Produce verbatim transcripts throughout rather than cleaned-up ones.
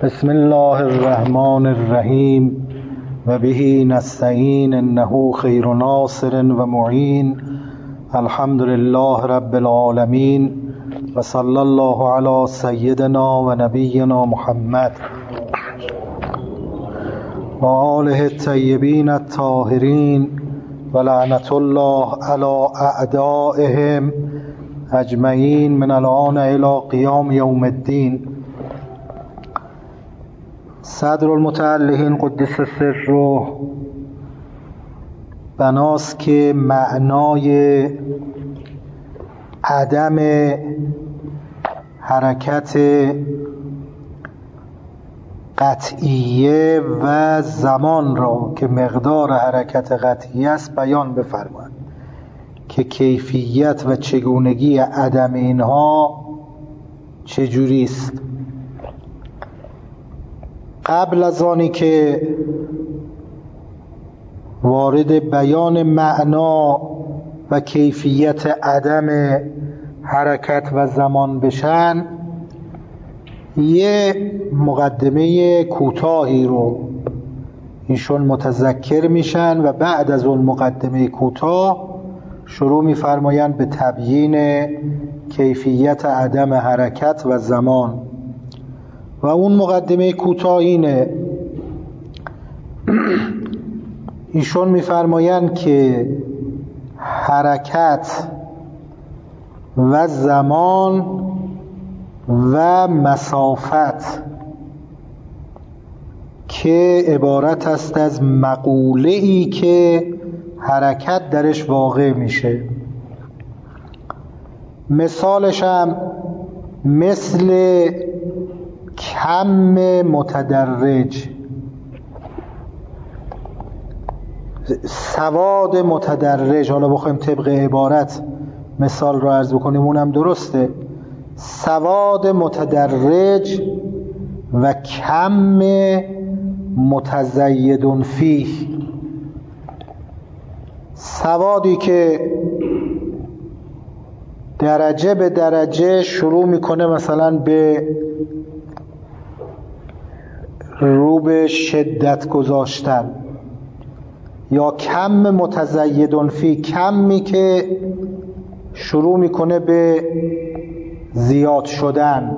بسم الله الرحمن الرحیم و به نستعین انه خیر ناصر و معین. الحمد لله رب العالمین و صلی الله علی سیدنا و نبینا محمد و آله الطیبین الطاهرین و لعنت الله علی اعدائهم اجمعین من الآن الی قیام یوم الدین. صدر المتعلقین قدس سره بناست که معنای عدم حرکت قطعیه و زمان را که مقدار حرکت قطعی است بیان بفرمایند که کیفیت و چگونگی عدم اینها چجوری است. قبل از آنی که وارد بیان معنا و کیفیت عدم حرکت و زمان بشن، یه مقدمه کوتاهی رو ایشون متذکر میشن و بعد از اون مقدمه کوتاه شروع میفرمایند به تبیین کیفیت عدم حرکت و زمان. و اون مقدمه کوتاه اینه، ایشون میفرمایند که حرکت و زمان و مسافت که عبارت است از مقوله‌ای که حرکت درش واقع میشه، مثالش هم مثل کم متدرج، سواد متدرج. حالا بخوایم طبق عبارت مثال رو عرض بکنیم اونم درسته. سواد متدرج و کم متزید فیه، سوادی که درجه به درجه شروع میکنه مثلا به رو به شدت گذاشتن، یا کم متزید فی، کمی که شروع میکنه به زیاد شدن،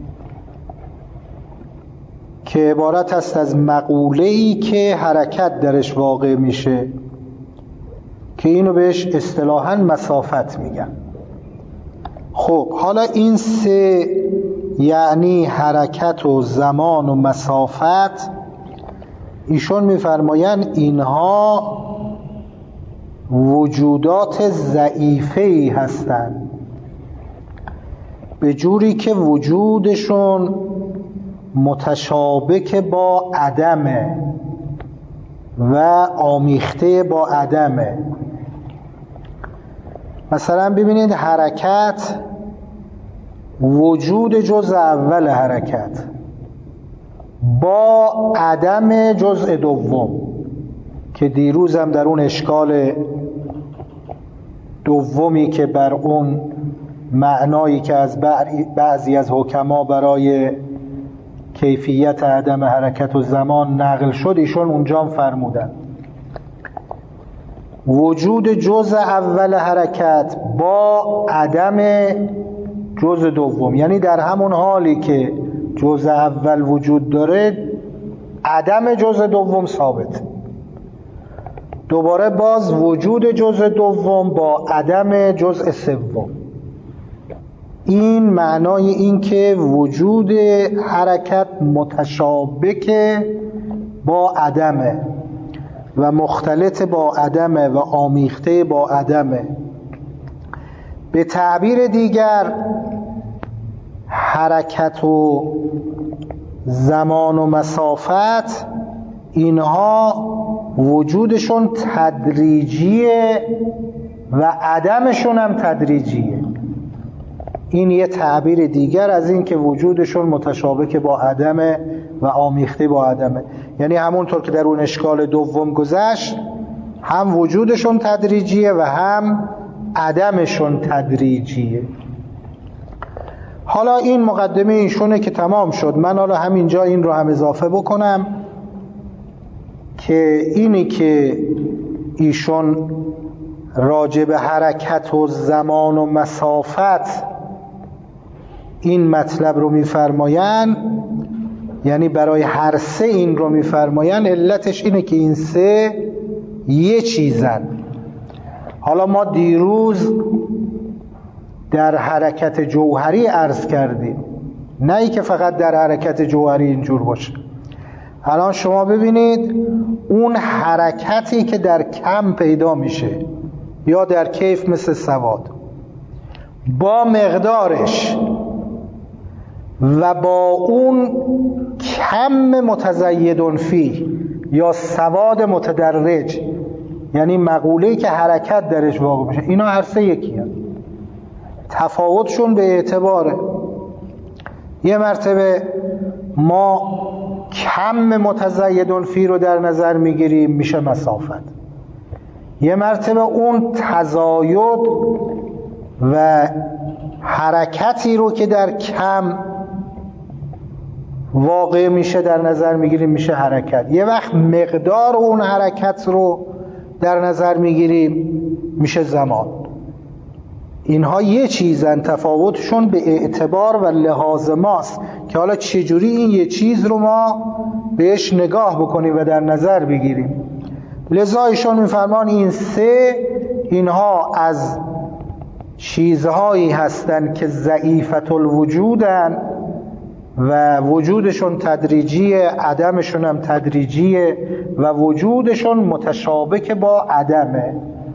که عبارت است از مقوله‌ای که حرکت درش واقع میشه که اینو بهش اصطلاحاً مسافت میگن. خب حالا این سه، یعنی حرکت و زمان و مسافت، ایشون میفرمایند اینها وجودات ضعیفه‌ای هستند، به جوری که وجودشون متشابک با عدمه و آمیخته با عدمه. مثلا ببینید حرکت وجود جزء اول حرکت با عدم جزء دوم، که دیروز هم در اون اشکال دومی که بر اون معنایی که از بعضی از حکما برای کیفیت عدم حرکت و زمان نقل شد، ایشون اونجا هم فرمودن وجود جزء اول حرکت با عدم جزء دوم، یعنی در همون حالی که جزء اول وجود داره عدم جزء دوم ثابت، دوباره باز وجود جزء دوم با عدم جزء سوم. این معنای این که وجود حرکت متشابک با عدمه و مختلط با عدمه و آمیخته با عدمه. به تعبیر دیگر حرکت و زمان و مسافت اینها وجودشون تدریجیه و عدمشون هم تدریجیه. این یه تعبیر دیگر از این که وجودشون متشابک با عدمه و آمیخته با عدمه، یعنی همونطور که در اون اشکال دوم گذشت، هم وجودشون تدریجیه و هم عدمشون تدریجیه. حالا این مقدمه ایشونه که تمام شد. من حالا همینجا این رو هم اضافه بکنم که اینی که ایشون راجع به حرکت و زمان و مسافت این مطلب رو میفرماین، یعنی برای هر سه این رو میفرماین، علتش اینه که این سه یه چیزن. حالا ما دیروز در حرکت جوهری عرض کردیم، نه ای که فقط در حرکت جوهری اینجور باشه. الان شما ببینید اون حرکتی که در کم پیدا میشه یا در کیف مثل سواد، با مقدارش و با اون کم متزید فی یا سواد متدرج، یعنی مقوله‌ای که حرکت درش واقع میشه، اینا هر سه یکی هست. تفاوتشون به اعتباره یه مرتبه ما کم متزید فی رو در نظر میگیریم میشه مسافت، یه مرتبه اون تزاید و حرکتی رو که در کم واقع میشه در نظر میگیریم میشه حرکت، یه وقت مقدار اون حرکت رو در نظر میگیریم میشه زمان. اینها یه چیزن، تفاوتشون به اعتبار و لحاظ ماست که حالا چجوری این یه چیز رو ما بهش نگاه بکنیم و در نظر بگیریم. لذا ایشون میفرمان این سه اینها از چیزهایی هستن که ضعیفة الوجودن و وجودشون تدریجیه، عدمشون هم تدریجیه و وجودشون متشابک با عدمه،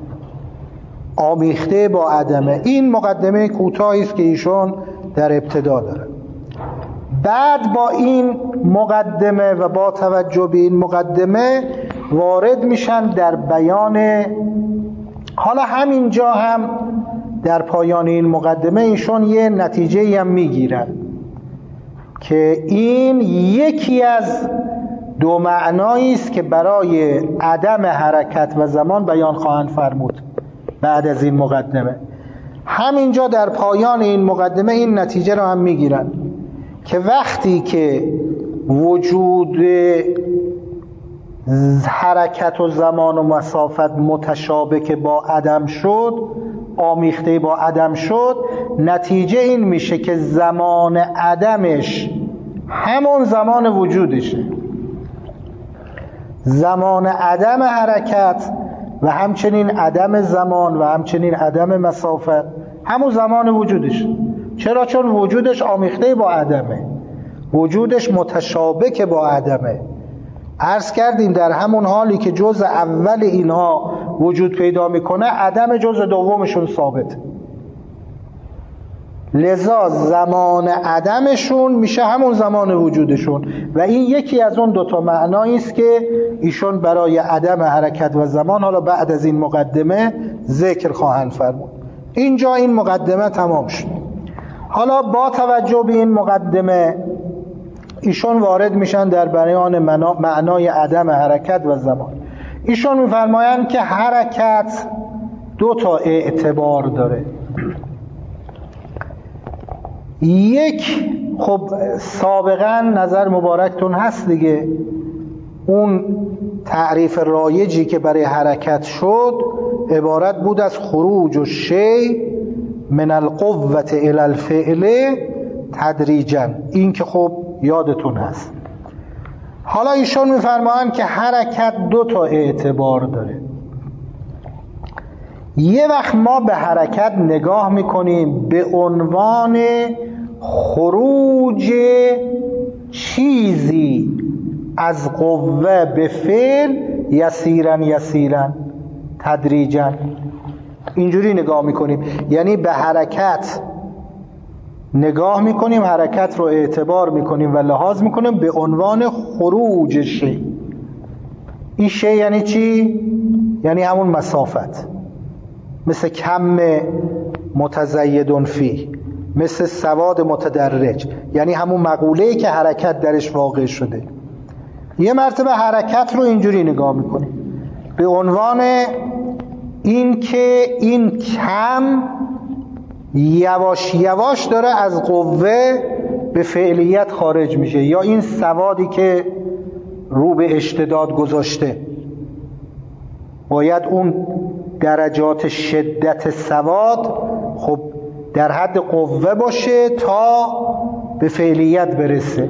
آمیخته با عدمه. این مقدمه کوتاهی است که ایشون در ابتدا داره. بعد با این مقدمه و با توجه به این مقدمه وارد میشن در بیان. حالا همینجا هم در پایان این مقدمه ایشون یه نتیجه هم میگیرن که این یکی از دو معنایی است که برای عدم حرکت و زمان بیان خواهند فرمود. بعد از این مقدمه همینجا در پایان این مقدمه این نتیجه رو هم میگیرن که وقتی که وجود حرکت و زمان و مسافت متشابک با عدم شد، آمیخته با عدم شد، نتیجه این میشه که زمان عدمش همون زمان وجودشه. زمان عدم حرکت و همچنین عدم زمان و همچنین عدم مسافت همون زمان وجودش. چرا؟ چون وجودش آمیخته با عدمه، وجودش متشابک با عدمه. عرض کردیم در همون حالی که جزء اول اینها وجود پیدا میکنه، عدم جزء دومشون ثابت. لذا زمان عدمشون میشه همون زمان وجودشون و این یکی از اون دوتا معنایی است که ایشون برای عدم حرکت و زمان حالا بعد از این مقدمه ذکر خواهند فرمود. اینجا این مقدمه تمام شد. حالا با توجه به این مقدمه ایشون وارد میشن در بیان معنای عدم حرکت و زمان. ایشون میفرمایند که حرکت دو تا اعتبار داره. یک، خب سابقا نظر مبارکتون هست دیگه، اون تعریف رایجی که برای حرکت شد عبارت بود از خروج و شی من القوة الى الفعل تدریجا. این که خب یادتون هست. حالا ایشون میفرمایند که حرکت دو تا اعتبار داره. یه وقت ما به حرکت نگاه میکنیم به عنوان خروج چیزی از قوه به فعل یسیرن یسیرن تدریجا، اینجوری نگاه میکنیم. یعنی به حرکت نگاه میکنیم، حرکت رو اعتبار میکنیم و لحاظ میکنیم به عنوان خروج شی. این شی یعنی چی؟ یعنی همون مسافت، مثل کم متزید فی، مثل سواد متدرج، یعنی همون مقوله‌ای که حرکت درش واقع شده. یه مرتبه حرکت رو اینجوری نگاه میکنیم به عنوان این که این کم یواش یواش داره از قوه به فعلیت خارج میشه، یا این سوادی که رو به اشتداد گذاشته باید اون درجات شدت سواد خب در حد قوه باشه تا به فعلیت برسه،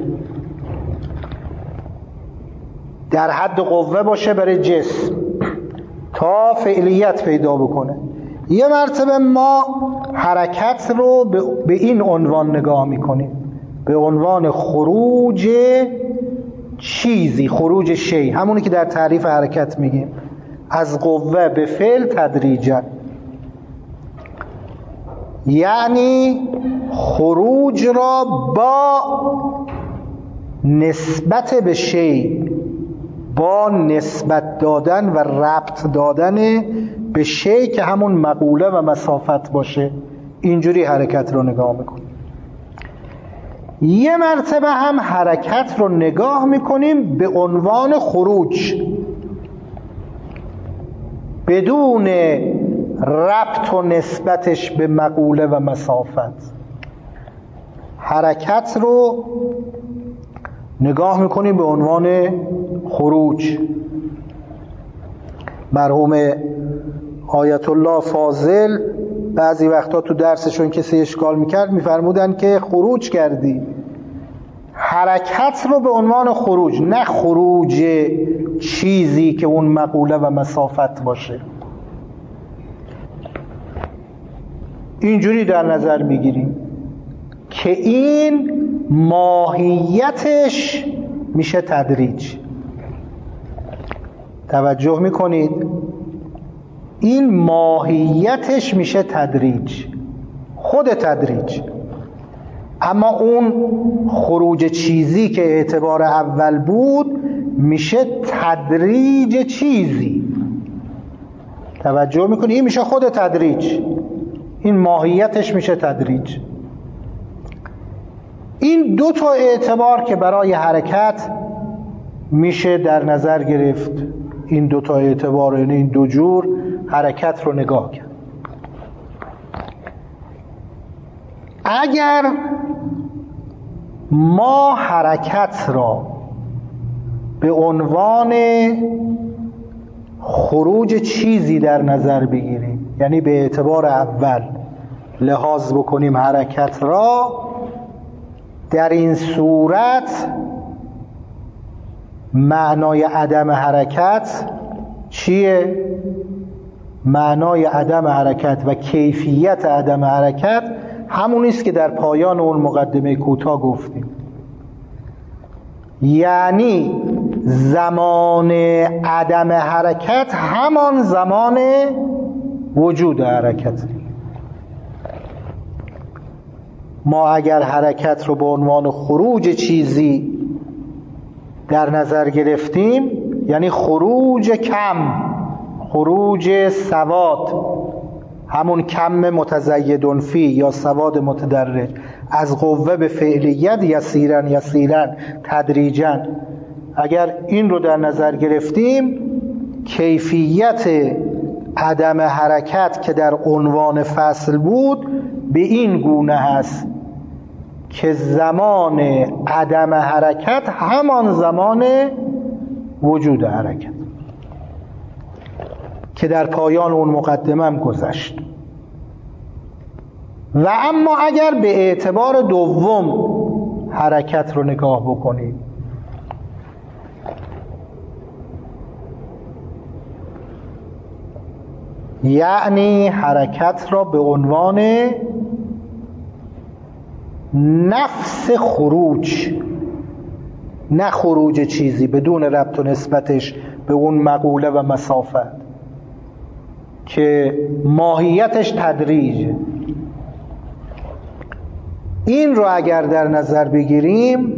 در حد قوه باشه برای جسم تا فعلیت پیدا بکنه. یه مرتبه ما حرکت رو به این عنوان نگاه میکنیم، به عنوان خروج چیزی، خروج شی، همونی که در تعریف حرکت میگیم، از قوه به فعل تدریجا، یعنی خروج را با نسبت به شی، با نسبت دادن و ربط دادن به شی که همون مقوله و مسافت باشه، اینجوری حرکت رو نگاه میکنیم. یه مرتبه هم حرکت رو نگاه میکنیم به عنوان خروج بدون ربط و نسبتش به مقوله و مسافت. حرکت رو نگاه میکنیم به عنوان خروج. مرحوم آیت الله فاضل بعضی وقتا تو درسشون کسی اشکال میکرد میفرمودن که خروج کردی، حرکت رو به عنوان خروج، نه خروج چیزی که اون مقوله و مسافت باشه. اینجوری در نظر میگیریم که این ماهیتش میشه تدریج. توجه میکنید؟ این ماهیتش میشه تدریج، خود تدریج. اما اون خروج چیزی که اعتبار اول بود میشه تدریج چیزی. توجه میکنید؟ این میشه خود تدریج، این ماهیتش میشه تدریج. این دو تا اعتبار که برای حرکت میشه در نظر گرفت، این دو تا اعتبار، یعنی این دو جور حرکت رو نگاه کرد. اگر ما حرکت را به عنوان خروج چیزی در نظر بگیریم، یعنی به اعتبار اول لحاظ بکنیم حرکت را، در این صورت معنای عدم حرکت چیه؟ معنای عدم حرکت و کیفیت عدم حرکت همون است که در پایان اون مقدمه کوتاه گفتیم، یعنی زمان عدم حرکت همان زمان وجود حرکت. ما اگر حرکت رو به عنوان خروج چیزی در نظر گرفتیم، یعنی خروج کم، خروج سواد، همون کم متزید فی یا سواد متدرج، از قوه به فعلیت یسیرن یسیرن تدریجا، اگر این رو در نظر گرفتیم، کیفیت عدم حرکت که در عنوان فصل بود به این گونه هست که زمان عدم حرکت همان زمان وجود حرکت که در پایان اون مقدمه هم گذشت. و اما اگر به اعتبار دوم حرکت رو نگاه بکنیم، یعنی حرکت را به عنوان نفس خروج، نه خروج چیزی بدون ربط و نسبتش به اون مقوله و مسافت که ماهیتش تدریجه، این رو اگر در نظر بگیریم،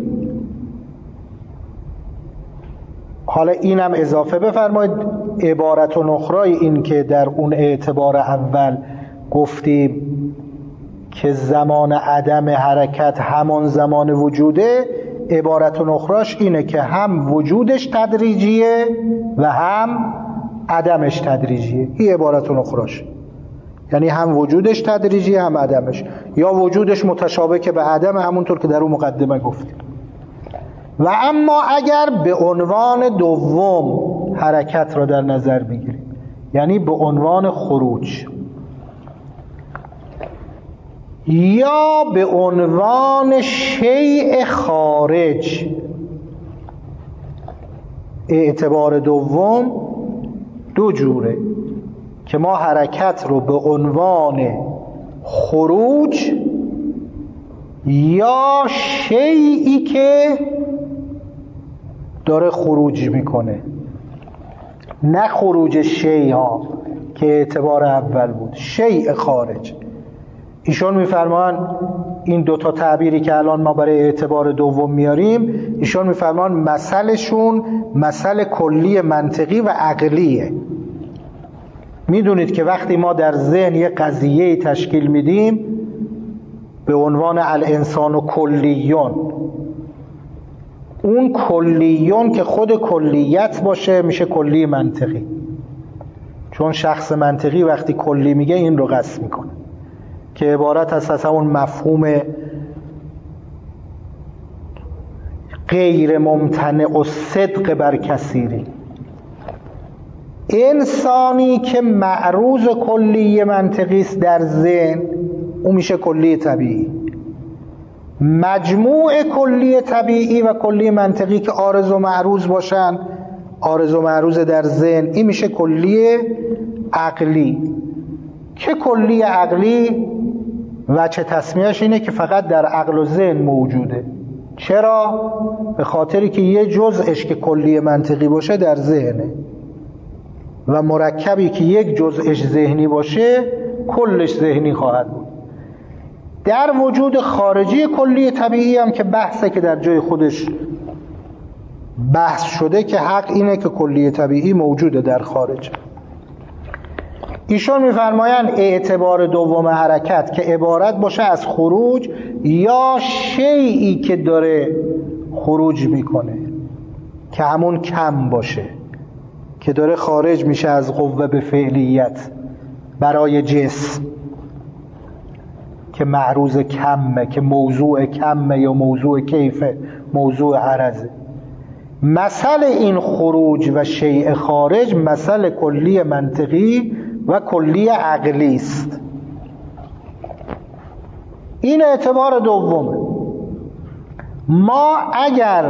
حالا اینم اضافه بفرمایید، عبارت اخرای این که در اون اعتبار اول گفتیم که زمان عدم حرکت همان زمان وجوده، عبارت اخراش اینه که هم وجودش تدریجیه و هم عدمش تدریجیه. این عبارت اخراش، یعنی هم وجودش تدریجی هم عدمش، یا وجودش متشابه که به عدم، همونطور که در اون مقدمه گفتیم. و اما اگر به عنوان دوم حرکت را در نظر بگیریم، یعنی به عنوان خروج یا به عنوان شیء خارج، اعتبار دوم دو جوره که ما حرکت رو به عنوان خروج یا شیئی که داره خروج میکنه، نه خروج شیء ها که اعتبار اول بود، شیء خارج. ایشون میفرمان این دوتا تعبیری که الان ما برای اعتبار دوم میاریم، ایشون میفرمان مثلشون مثل کلی منطقی و عقلیه. میدونید که وقتی ما در ذهن یه قضیه تشکیل میدیم به عنوان الانسان و کلیون، اون کلیون که خود کلیت باشه میشه کلی منطقی، چون شخص منطقی وقتی کلی میگه این رو قصد میکنه که عبارت است از همون مفهوم غیر ممتنع و صدق بر کثیری. انسانی که معروض کلی منطقی است در ذهن، اون میشه کلی طبیعی. مجموع کلی طبیعی و کلی منطقی که عارض و معروض باشن، عارض و معروض در ذهن، این میشه کلی عقلی. که کلی عقلی وجه تسمیهش اینه که فقط در عقل و ذهن موجوده. چرا؟ به خاطری که یه جزءش که کلی منطقی باشه در ذهنه و مرکبی که یک جزءش ذهنی باشه کلش ذهنی خواهد بود. در وجود خارجی کلی طبیعی هم که بحثه که در جای خودش بحث شده که حق اینه که کلی طبیعی موجوده در خارج. ایشون میفرمایند اعتبار دوم حرکت که عبارت باشه از خروج یا شیئی که داره خروج میکنه که همون کم باشه، که داره خارج میشه از قوه به فعلیت برای جسم که معروض کمه، که موضوع کمه یا موضوع کیفه، موضوع عرضه. مثل این خروج و شیء خارج مثل کلی منطقی و کلی عقلی است. این اعتبار دومه. ما اگر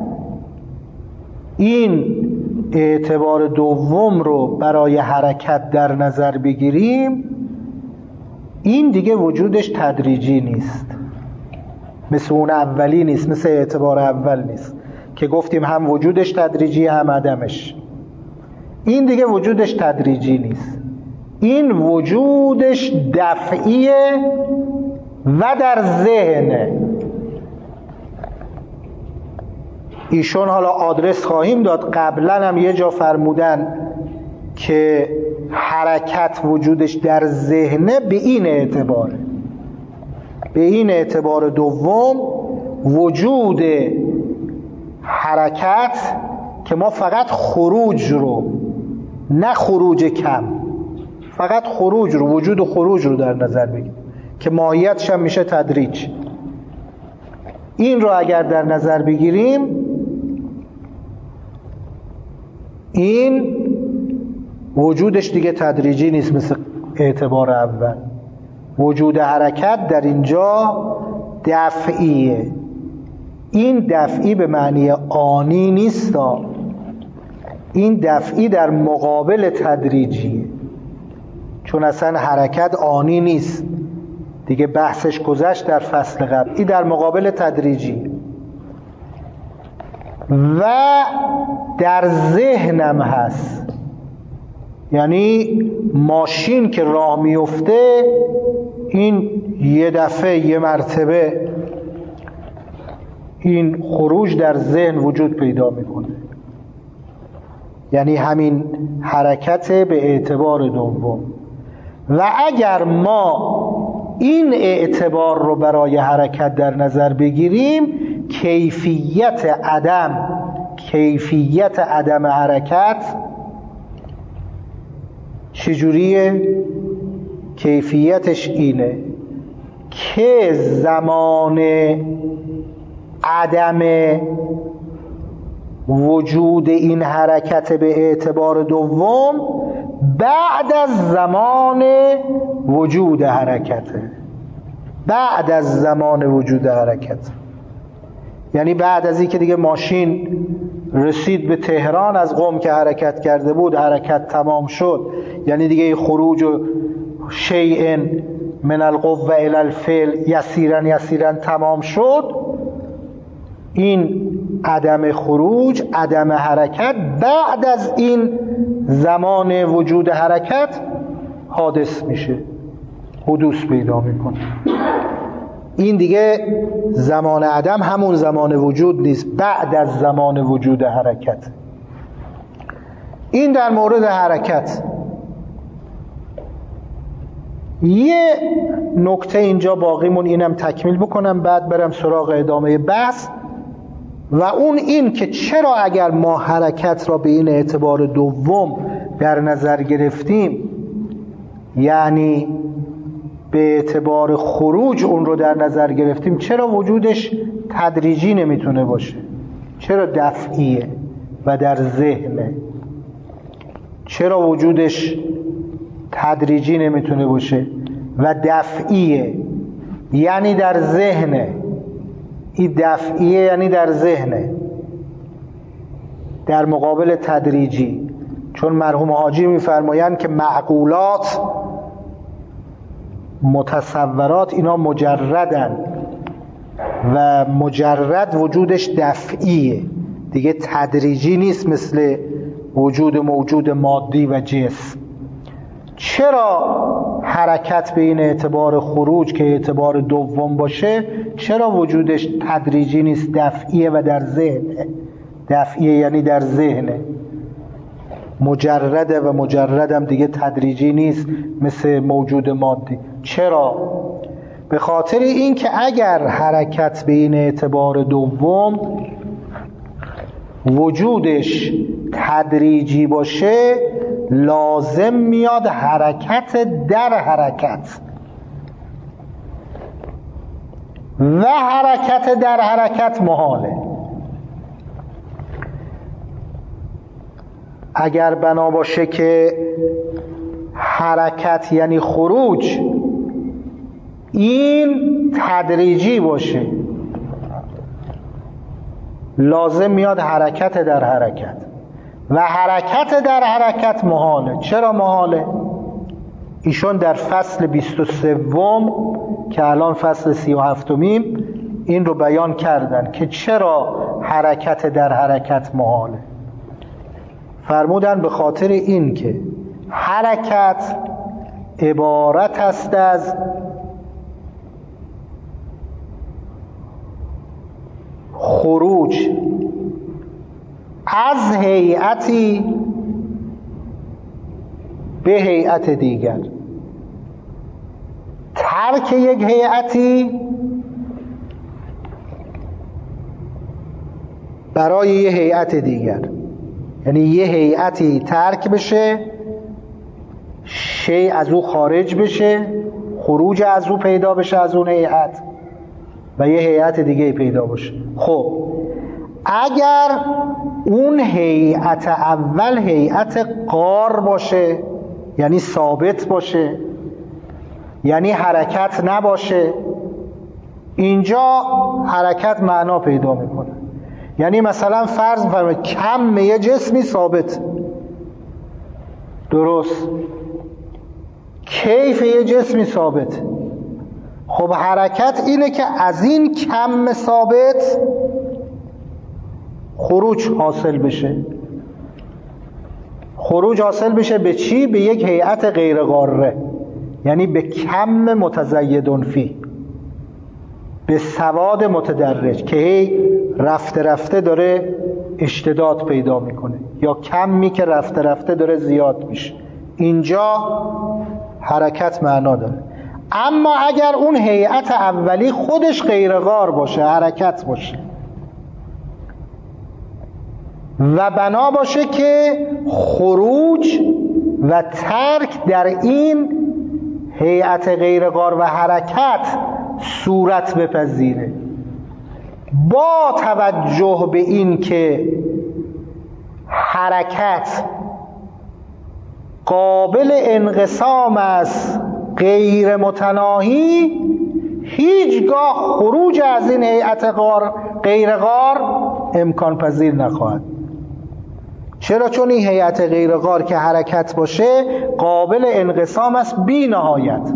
این اعتبار دوم رو برای حرکت در نظر بگیریم، این دیگه وجودش تدریجی نیست، مثل اون اولی نیست، مثل اعتبار اول نیست که گفتیم هم وجودش تدریجی هم عدمش. این دیگه وجودش تدریجی نیست، این وجودش دفعیه و در ذهنه. ایشون حالا آدرس خواهیم داد، قبلا هم یه جا فرمودن که حرکت وجودش در ذهنه، به این اعتباره، به این اعتبار دوم وجود حرکت که ما فقط خروج رو، نه خروج کم، فقط خروج رو، وجود و خروج رو در نظر بگیریم که ماهیتش هم میشه تدریج. این رو اگر در نظر بگیریم، این وجودش دیگه تدریجی نیست مثل اعتبار اول. وجود حرکت در اینجا دفعیه. این دفعی به معنی آنی نیست، این دفعی در مقابل تدریجیه، چون اصلا حرکت آنی نیست دیگه، بحثش گذشت در فصل قبل. این در مقابل تدریجی و در ذهنم هست. یعنی ماشین که راه میفته، این یه دفعه یه مرتبه این خروج در ذهن وجود پیدا میکنه، یعنی همین حرکت به اعتبار دوم. و اگر ما این اعتبار رو برای حرکت در نظر بگیریم، کیفیت عدم کیفیت عدم حرکت چجوریه؟ کیفیتش اینه که زمان عدم وجود این حرکت به اعتبار دوم بعد از زمان وجود حرکته، بعد از زمان وجود حرکت، یعنی بعد از این که دیگه ماشین رسید به تهران، از قم که حرکت کرده بود حرکت تمام شد، یعنی دیگه خروج و شیء من القوه الی الفعل یسیرا یسیرا تمام شد. این عدم خروج، عدم حرکت بعد از این زمان وجود حرکت حادث میشه، حدوث پیدا میکنه. این دیگه زمان عدم همون زمان وجود نیست، بعد از زمان وجود حرکت. این در مورد حرکت. یه نکته اینجا باقیمون اینم تکمیل بکنم بعد برم سراغ ادامه بحث، و اون این که چرا اگر ما حرکت را به این اعتبار دوم در نظر گرفتیم، یعنی به اعتبار خروج اون رو در نظر گرفتیم، چرا وجودش تدریجی نمیتونه باشه؟ چرا دفعیه و در ذهنه؟ چرا وجودش تدریجی نمیتونه باشه و دفعیه یعنی در ذهنه؟ این دفعیه یعنی در ذهنه در مقابل تدریجی. چون مرحوم حاجی میفرمایند که معقولات، متصورات، اینا مجردن و مجرد وجودش دفعیه دیگه، تدریجی نیست مثل وجود موجود مادی و جسم. چرا حرکت به این اعتبار خروج که اعتبار دوم باشه، چرا وجودش تدریجی نیست، دفعیه و در ذهنه؟ دفعیه یعنی در ذهنه، مجرده و مجردم دیگه تدریجی نیست مثل موجود مادی. چرا؟ به خاطر این که اگر حرکت به این اعتبار دوم وجودش تدریجی باشه، لازم میاد حرکت در حرکت، و حرکت در حرکت محاله. اگر بنا باشه که حرکت یعنی خروج این تدریجی باشه، لازم میاد حرکت در حرکت، و حرکت در حرکت محاله. چرا محاله؟ ایشون در فصل بیست و سوم که الان فصل سی و هفتمیم این رو بیان کردن که چرا حرکت در حرکت محاله. فرمودن به خاطر این که حرکت عبارت است از خروج از هیئتی به هیئت دیگر، ترک یک هیئتی برای یه هیئت دیگر، یعنی یه هیئتی ترک بشه، شیء از او خارج بشه، خروج از او پیدا بشه از اون هیئت و یه هیئت دیگه پیدا بشه. خب اگر اون هیئت اول هیئت قار باشه، یعنی ثابت باشه، یعنی حرکت نباشه، اینجا حرکت معنا پیدا میکنه. یعنی مثلا فرض فرمایید کم یه جسمی ثابت، درست، کیف یه جسمی ثابت. خب حرکت اینه که از این کم ثابت خروج حاصل بشه. خروج حاصل بشه به چی؟ به یک هیئت غیر قاره، یعنی به کم متزید فی، به سواد متدرج که هی رفته رفته داره اشتداد پیدا میکنه، یا کمی که رفته رفته داره زیاد میشه. اینجا حرکت معنا داره. اما اگر اون هیئت اولی خودش غیر قار باشه، حرکت باشه و بنا باشه که خروج و ترک در این هیئت غیر غار و حرکت صورت بپذیره، با توجه به این که حرکت قابل انقسام است، غیر متناهی، هیچگاه خروج از این هیئت غار غیر غار امکان پذیر نخواهد. چرا؟ چون این هیئت غیر غار که حرکت باشه قابل انقسام است بی نهایت.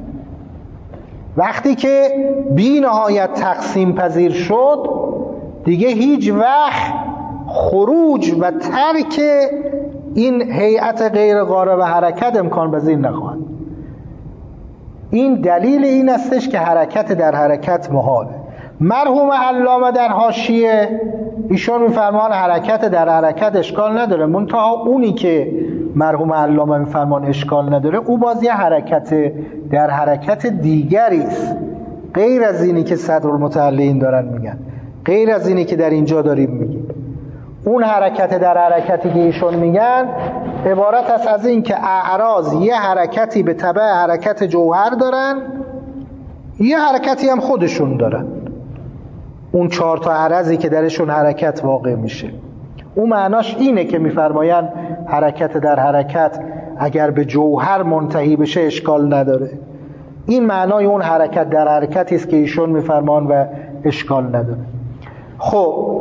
وقتی که بی نهایت تقسیم پذیر شد دیگه هیچ وقت خروج و ترک این هیئت غیر غار و حرکت امکان پذیر نخواهد. این دلیل این استش که حرکت در حرکت محاله. مرحوم علامه در حاشیه ایشون میفرمان حرکت در حرکت اشکال نداره، منتها اونی که مرحوم علامه میفرمان اشکال نداره او باز یه حرکت در حرکت دیگری است، غیر از اینی که صدرالمتعلین دارن میگن، غیر از اینی که در اینجا داریم میگیم. اون حرکت در حرکتی که ایشون میگن عبارت است از این که اعراض یه حرکتی به تبع حرکت جوهر دارن، یه حرکتی هم خودشون دارن. اون چهار تا عرضی که درشون حرکت واقع میشه، اون معناش اینه که میفرماین حرکت در حرکت اگر به جوهر منتهی بشه اشکال نداره. این معنای اون حرکت در حرکتی است که ایشون میفرمان و اشکال نداره. خب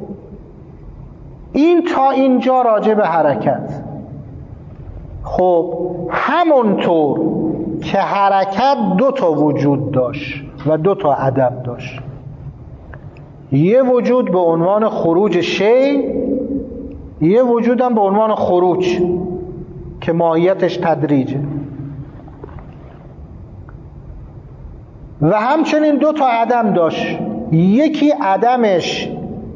این تا اینجا راجع به حرکت. خب همونطور که حرکت دو تا وجود داشت و دو تا عدم داشت، یه وجود به عنوان خروج شی، یه وجود هم به عنوان خروج که ماهیتش تدریجه، و همچنین دو تا عدم داشت، یکی عدمش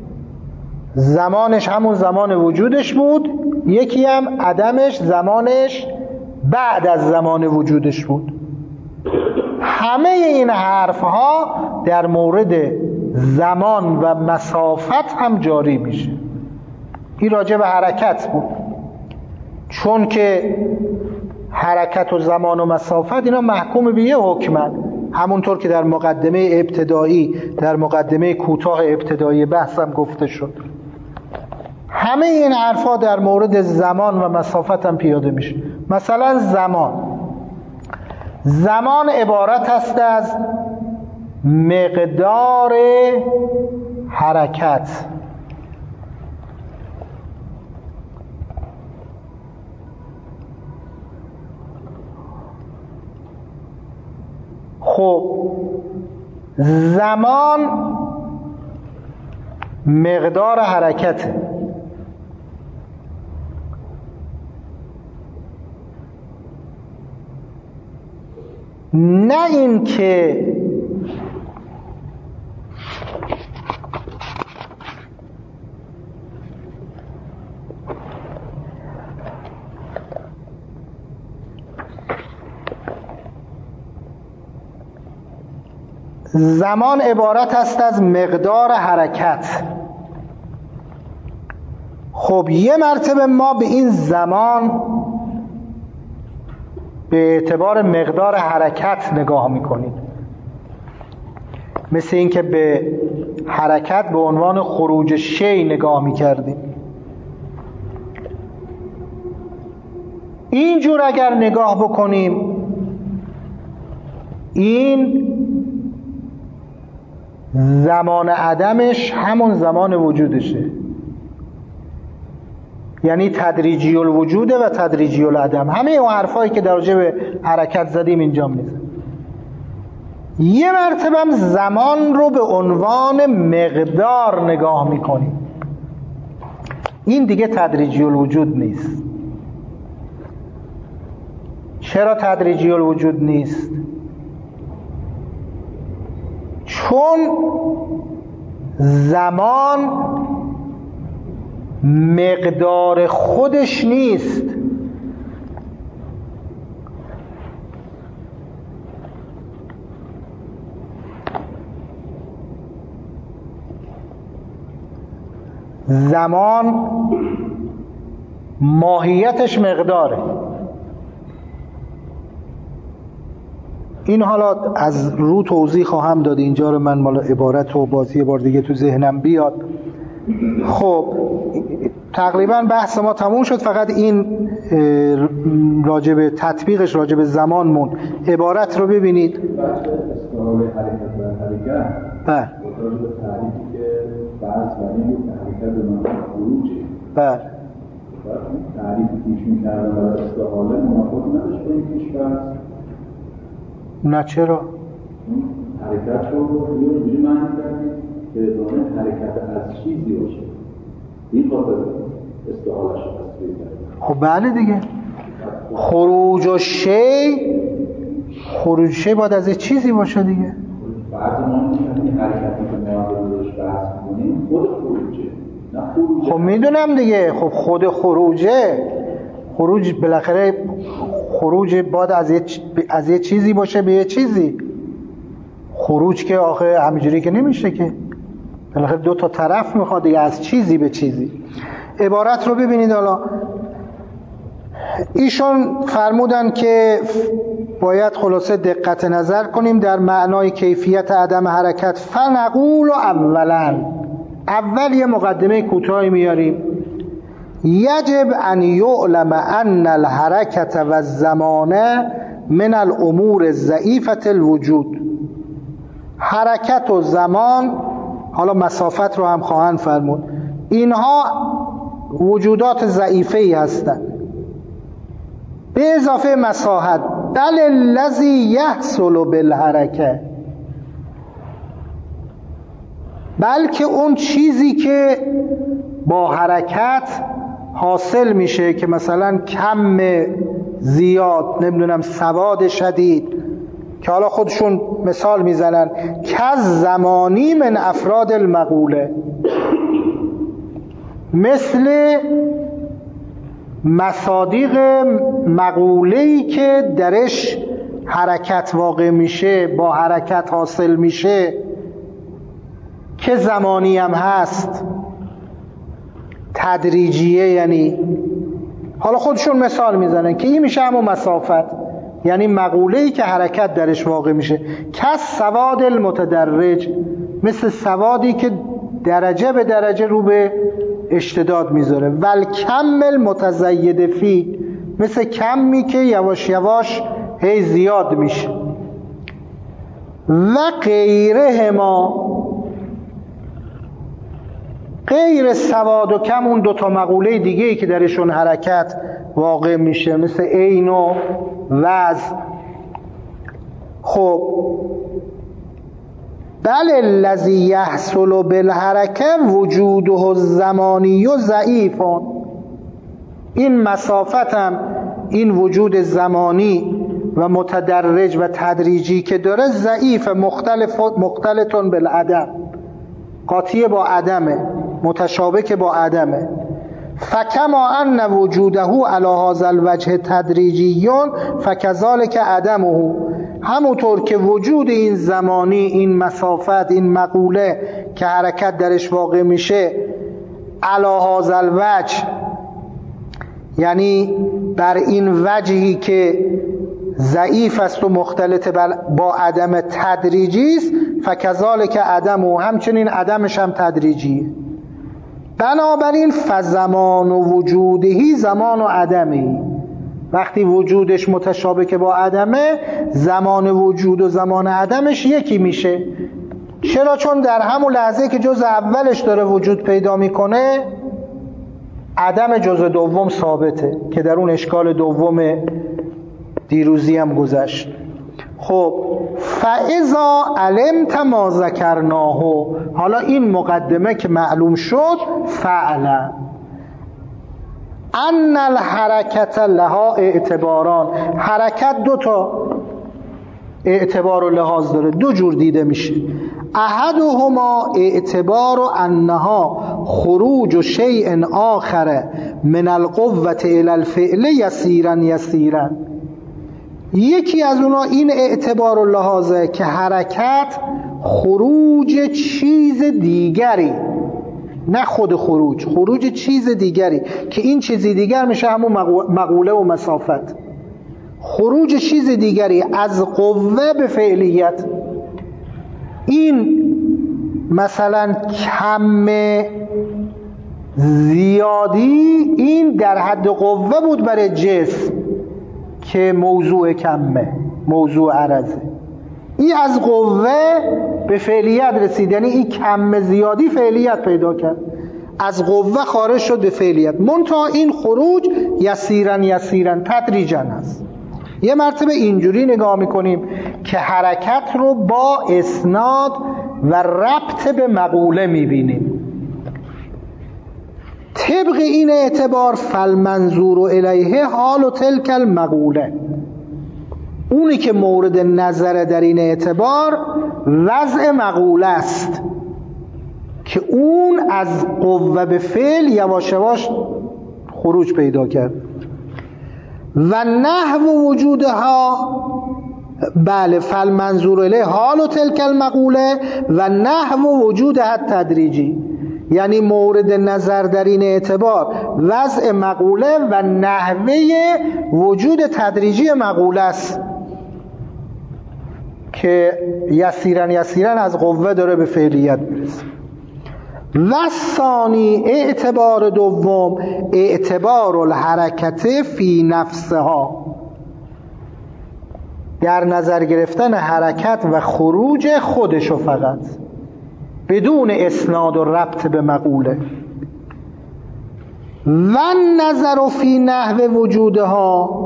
زمانش همون زمان وجودش بود، یکی هم عدمش زمانش بعد از زمان وجودش بود. همه این حرفها در مورد زمان و مسافت هم جاری میشه. این راجع به حرکت بود، چون که حرکت و زمان و مسافت اینا محکوم به یه حکمن، همونطور که در مقدمه ابتدایی، در مقدمه کوتاه ابتدایی بحثم گفته شد. همه این حرفا در مورد زمان و مسافت هم پیاده میشه. مثلا زمان زمان عبارت است از مقدار حرکت. خب زمان مقدار حرکته، نه این که زمان عبارت است از مقدار حرکت. خب یه مرتبه ما به این زمان به اعتبار مقدار حرکت نگاه میکنیم، مثل این که به حرکت به عنوان خروج شی نگاه میکردیم. اینجور اگر نگاه بکنیم این زمان عدمش همون زمان وجودشه، یعنی تدریجی الوجوده و تدریجی العدم. همه اون حرفایی که در راجع به حرکت زدیم اینجا میزن. یه مرتبه هم زمان رو به عنوان مقدار نگاه میکنیم، این دیگه تدریجی الوجود نیست. چرا تدریجی الوجود نیست؟ چون زمان مقدار خودش نیست، زمان ماهیتش مقداره. این حالا از رو توضیح خواهم داد، اینجا رو من مالا عبارت و بازی یه بار دیگه تو ذهنم بیاد. خب تقریبا بحث ما تموم شد، فقط این راجب تطبیقش راجب زمان مون. عبارت رو ببینید. بله بله نه چرا؟ حرکت رو اینجوری معنی کردیم که دانه حرکت از چیزی باشه، این خاطر استحالش تصویر کرد. خب بله دیگه، خروج و شی خروج شی باید از چیزی باشه دیگه. بعضی ما این حرکتی که ما دارش بحث می‌کنیم خود خروجه، نه خروجه. خب میدونم دیگه، خب خود خروجه، خروج بالاخره خروج باید از یه از یه چیزی باشه به یه چیزی. خروج که آخه همینجوری که نمیشه که، بالاخره دو تا طرف میخواد دیگه، از چیزی به چیزی. عبارت رو ببینید. حالا ایشون فرمودن که باید خلاصه دقت نظر کنیم در معنای کیفیت عدم حرکت. فنقول اولا، اول یه مقدمه کوتاهی میاریم. یجب ان یعلم ان الحرکت و الزمان من الامور الضعیفة الوجود. حرکت و زمان، حالا مسافت رو هم خواهند فرمود، اینها وجودات ضعیفه ای هستند. به اضافه مساحت، بل الذی یحصل بالحرکه، بلکه اون چیزی که با حرکت حاصل میشه، که مثلا کم زیاد، نمیدونم سواد شدید، که حالا خودشون مثال میزنن کز زمانی من افراد المقوله، مثل مصادیق مقوله‌ای که درش حرکت واقع میشه، با حرکت حاصل میشه، که زمانی هم هست، تدریجیه. یعنی حالا خودشون مثال میزنن که این میشه همون مسافت، یعنی مقوله‌ای که حرکت درش واقع میشه. کس سواد المتدرج، مثل سوادی که درجه به درجه رو به اشتداد میذاره. ول کم المتزید فی، مثل کمی که یواش یواش هی زیاد میشه. و غیره ما، غیر سواد و کم اون دوتا مقوله دیگه‌ای که درشون حرکت واقع میشه، مثل عین و وزن. خب بل الذی یحصل بالحرکه وجوده الزمانی ضعیف. این مسافت هم، این وجود زمانی و متدرج و تدریجی که داره ضعیف، مختلف مختلطون بالعدم، قاطی با عدمه، متشابک با عدمه. فکما ان وجوده علی هذا الوجه تدریجیون فکذالک عدمه، همونطور که وجود این زمانی، این مسافت، این مقوله که حرکت درش واقع میشه علی هذا الوجه، یعنی بر این وجهی که ضعیف است و مختلط با عدم تدریجی است، فکذالک عدمه، همچنین عدمش هم تدریجیه. بنابراین فزمان و وجودهی زمان و عدمهی، وقتی وجودش متشابه با عدمه، زمان وجود و زمان عدمش یکی میشه. چرا؟ چون در همون لحظه که جز اولش داره وجود پیدا میکنه، عدم جز دوم ثابته، که در اون اشکال دوم دیروزی هم گذشت. خب فاذا علمت ما ذکرناه، حالا این مقدمه که معلوم شد، فعلا ان الحرکت لها اعتباران، حرکت دو تا اعتبار و لحاظ داره، دو جور دیده میشه. احدهما اعتبار انها خروج شیء آخر من القوة الى الفعل یسیرا یسیرا، یکی از اونا این اعتبار و لحاظه که حرکت خروج چیز دیگری، نه خود خروج، خروج چیز دیگری، که این چیزی دیگر میشه همون مقوله و مسافت. خروج چیز دیگری از قوه به فعلیت. این مثلا کم زیادی این در حد قوه بود برای جسم که موضوع کمه، موضوع عرضه. این از قوه به فعلیت رسید، یعنی این کم زیادی فعلیت پیدا کرد، از قوه خارج شد به فعلیت. منتها این خروج یسیرن یسیرن تدریجاً است. یه مرتبه اینجوری نگاه میکنیم که حرکت رو با اسناد و ربط به مقوله میبینیم. طبق این اعتبار فالمنظور الیه حال و تلک المقوله، اونی که مورد نظر در این اعتبار وضع مقوله است که اون از قوه به فعل یواش یواش خروج پیدا کرد. و نحو وجودها، بله، فالمنظور الیه حال و تلک المقوله و نحو وجودها تدریجی، یعنی مورد نظر در این اعتبار وضع مقوله و نحوه وجود تدریجی مقوله است که یسیرن یسیرن از قوه داره به فعلیت میرسه. و ثانی اعتبار دوم اعتبار الحرکت فی نفسها، در نظر گرفتن حرکت و خروج خودشو فقط بدون اسناد و ربط به مقوله. و نظر فی نحو وجودها،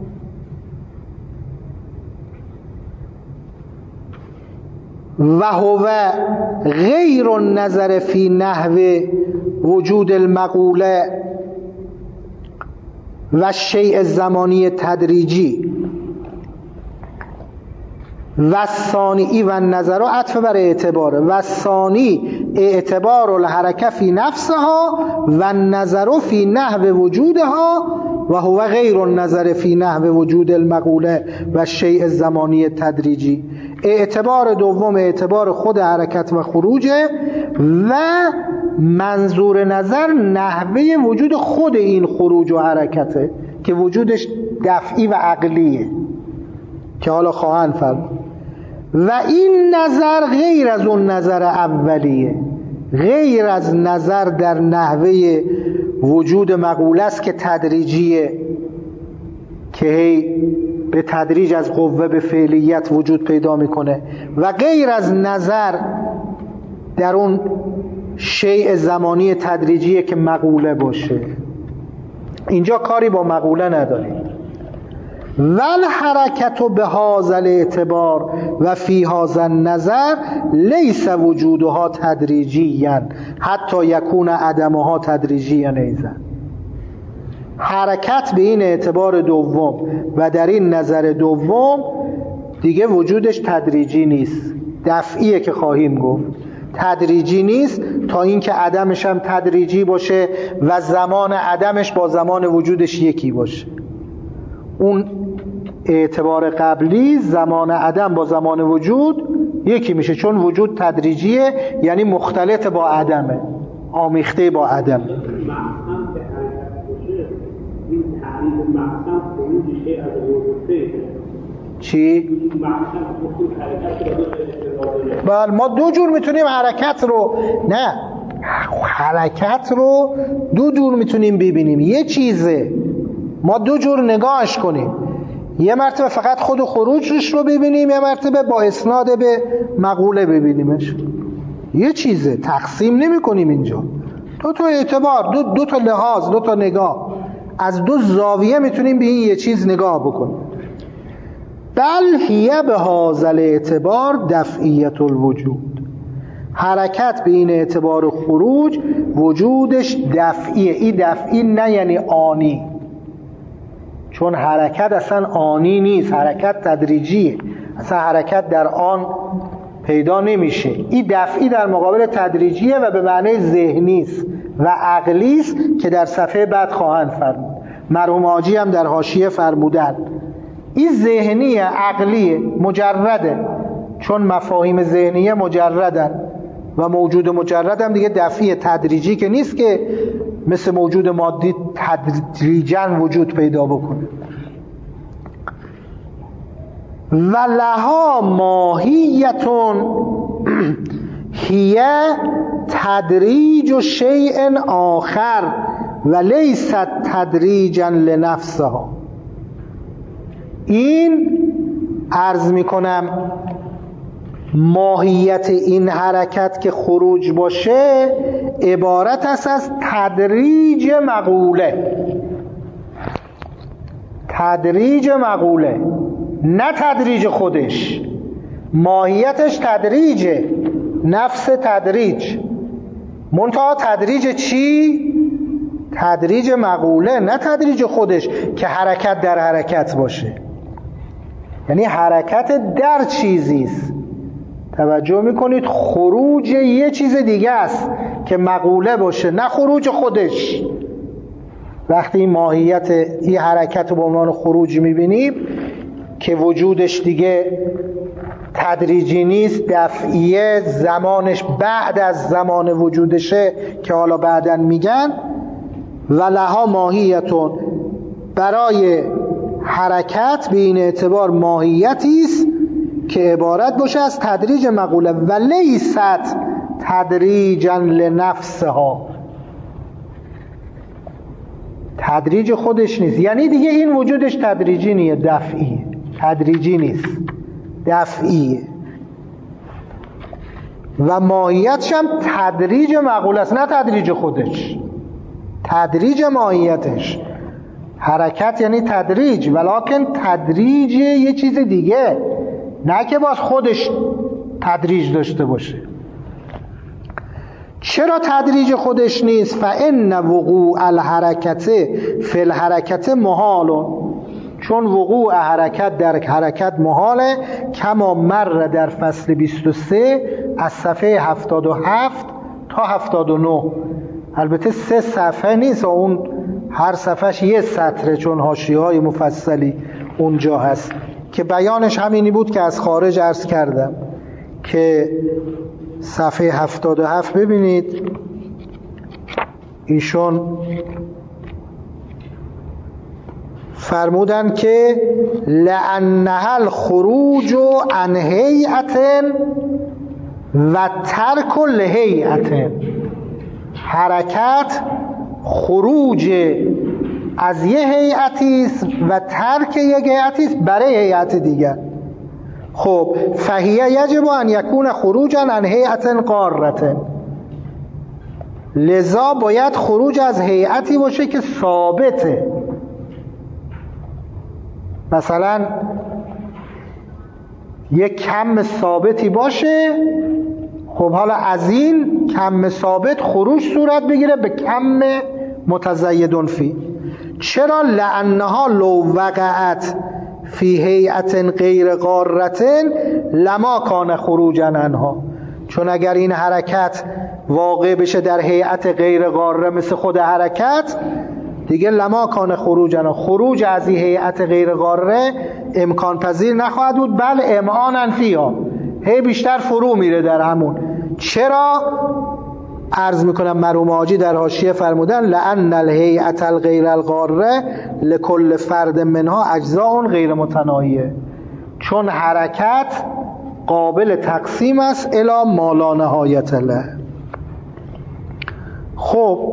و هو غیر النظر فی نحو وجود المقوله و شیء زمانی تدریجی. و ثانی ای و نظر عطف بر اعتباره. و ثانی اعتبار الحرکه فی نفسها و نظر فی نحو وجودها و هو غیر النظر فی نحو وجود المقوله و شیء زمانی تدریجی. اعتبار دوم اعتبار خود حرکت و خروجه و منظور نظر نحوه وجود خود این خروج و حرکته که وجودش دفعی و عقلیه که حالا خواهند فرمود. و این نظر غیر از اون نظر اولیه، غیر از نظر در نحوه وجود مقوله است که تدریجیه، که هی به تدریج از قوه به فعلیت وجود پیدا میکنه، و غیر از نظر در اون شیء زمانی تدریجیه که مقوله باشه. اینجا کاری با مقوله نداریم. ول حرکت به هذا الاعتبار و فی هذا النظر لیس وجودها تدریجیا حتی یکون عدمها تدریجیا ایضا. حرکت به این اعتبار دوم و در این نظر دوم دیگه وجودش تدریجی نیست، دفعیه که خواهیم گفت، تدریجی نیست تا اینکه عدمش هم تدریجی باشه و زمان عدمش با زمان وجودش یکی باشه. اون اعتبار قبلی زمان عدم با زمان وجود یکی میشه، چون وجود تدریجیه، یعنی مختلط با عدمه، آمیخته با عدم. چی؟ بله، ما دو جور میتونیم حرکت رو، نه حرکت رو دو جور میتونیم ببینیم. یه چیزه ما دو جور نگاهش کنیم، یه مرتبه فقط خود خروجش رو ببینیم، یه مرتبه با اسناد به مقوله ببینیمش. یه چیزه، تقسیم نمی کنیم اینجا. دو تا اعتبار، دو, دو تا لحاظ، دو تا نگاه، از دو زاویه میتونیم به این یه چیز نگاه بکنیم. بل هیه به هذا الاعتبار دفعیت الوجود، حرکت به این اعتبار خروج وجودش دفعیه. این دفعی نه یعنی آنی، چون حرکت اصلا آنی نیست، حرکت تدریجیه، اصلا حرکت در آن پیدا نمیشه. این دفعی در مقابل تدریجیه و به معنی ذهنی است و عقلی است که در صفحه بعد خواهند فرمود. مرحوم حاجی هم در حاشیه فرمودن این ذهنیه، عقلیه، مجرده، چون مفاهیم ذهنیه مجردن و موجود مجرد هم دیگه دفعی تدریجی که نیست که مثل موجود مادی تدریجاً وجود پیدا بکنه. و لها ماهیتون هی تدریج شیء آخر و لیست تدریجا لنفسها. این عرض میکنم ماهیت این حرکت که خروج باشه عبارت است از تدریج مقوله. تدریج مقوله، نه تدریج خودش. ماهیتش تدریجه، نفس تدریج، منتها تدریج چی؟ تدریج مقوله، نه تدریج خودش که حرکت در حرکت باشه. یعنی حرکت در چیزیست. توجه میکنید؟ خروج یه چیز دیگه است که مقوله باشه، نه خروج خودش. وقتی ماهیت این حرکت رو به عنوان خروج میبینیم که وجودش دیگه تدریجی نیست، دفعیه، زمانش بعد از زمان وجودشه که حالا بعداً میگن. و لها ماهیتون، برای حرکت به این اعتبار ماهیتی است که عبارت باشه از تدریج مقوله و لیست تدریجا لنفسها. تدریج خودش نیست، یعنی دیگه این وجودش تدریجی نیست، دفعی، تدریجی نیست، دفعیه. و ماهیتش هم تدریج مقوله است، نه تدریج خودش. تدریج ماهیتش، حرکت یعنی تدریج، ولکن تدریج یه چیز دیگه، نه که باز خودش تدریج داشته باشه. چرا تدریج خودش نیست؟ فإن وقوع الحرکت فی الحرکت محال، چون وقوع حرکت در حرکت محاله. کما مر در فصل بیست و سه از صفحه هفتاد و هفت تا هفتاد و نه. البته سه صفحه نیست، اون هر صفحهش یه سطره، چون حاشیه‌های مفصلی اونجا هست که بیانش همینی بود که از خارج عرض کردم. که صفحه هفتاد و هفت ببینید، ایشون فرمودن که لأنها الخروج عن هیئت و ترک لهیئت. حرکت خروج از یه هیئتی است و ترک یک هیئتی است برای هیئت دیگر. خب فهیه یجب ان یکون خروجا عن هیئت قارة، لذا باید خروج از هیئتی باشه که ثابته. مثلا یک کم ثابتی باشه، خب حالا از این کم ثابت خروج صورت بگیره به کم متزید فی. چرا؟ لانها لو وقعت فی هیئت غیر قارة لما کان خروجا عنها. چون اگر این حرکت واقع بشه در هیئت غیر قاره مثل خود حرکت دیگه، لما کان خروجا عنها، خروج از این هیئت غیر قاره امکان پذیر نخواهد بود، بل امعانا فیها، هی بیشتر فرو میره در همون. چرا؟ عرض میکنم مرحوم حاجی در حاشیه فرمودن لأن الهیئت الغیر القاره لکل فرد منها اجزاء غیر متناهیه، چون حرکت قابل تقسیم است الی ما لا نهایت له. خب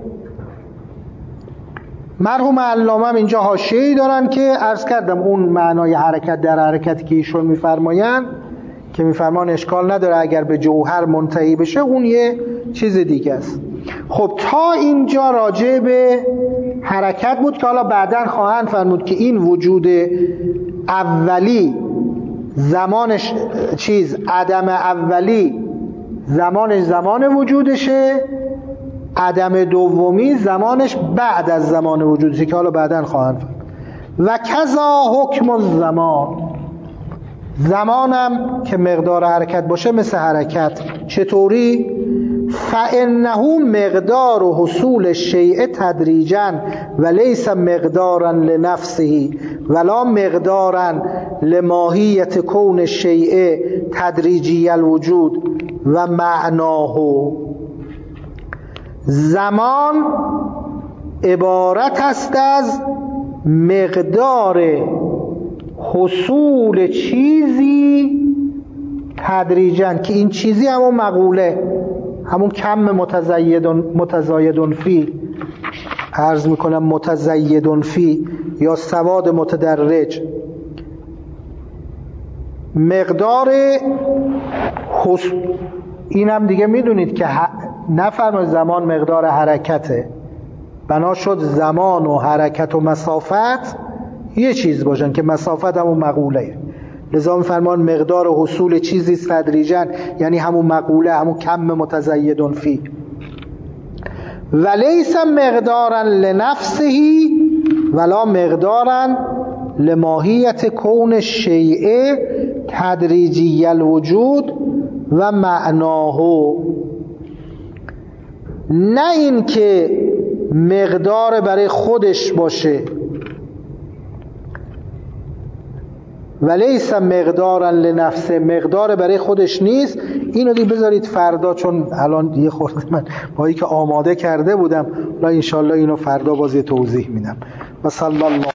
مرحوم علامه هم اینجا حاشیه‌ای دارن که عرض کردم اون معنای حرکت در حرکتی که ایشون میفرمایند که میفرمان اشکال نداره اگر به جوهر منتهی بشه، اون یه چیز دیگه است. خب تا اینجا راجع به حرکت بود که حالا بعداً خواهند فرمود که این وجود اولی زمانش چیز عدم اولی زمانش زمان وجودشه، عدم دومی زمانش بعد از زمان وجودشه که حالا بعداً خواهند فرمود. و کذا حکم الزمان، زمانم که مقدار حرکت باشه مثل حرکت. چطوری؟ فإنه مقدار حصول الشیء تدریجا و لیس مقدارا لنفسه ولا مقدارا لماهیت کون الشیء تدریجی الوجود و معناه. زمان عبارت است از مقدار حصول چیزی تدریجاً، که این چیزی همون مقوله، همون کم متزایدون متزایدون فی، عرض میکنم متزایدون فی یا سواد متدرج، مقدار حس... این هم دیگه میدونید که ح... نفرمایید زمان مقدار حرکته، بنا شد زمان و حرکت و مسافت یه چیز باشن که مسافت همون مقوله، لذا میفرمان مقدار حصول چیزی تدریجاً، یعنی همون مقوله، همون کم متزایدون فی. ولیس مقدارا لنفسه ولا مقدارا لماهیت کون شیء تدریجی الوجود و معناه، نه این که مقدار برای خودش باشه، ولیس مقدارا لنفسه، مقدار برای خودش نیست. اینو دیگه بذارید فردا، چون الان یه خورده من با اینکه آماده کرده بودم، لا انشالله اینو فردا باز توضیح میدم. و صلی الله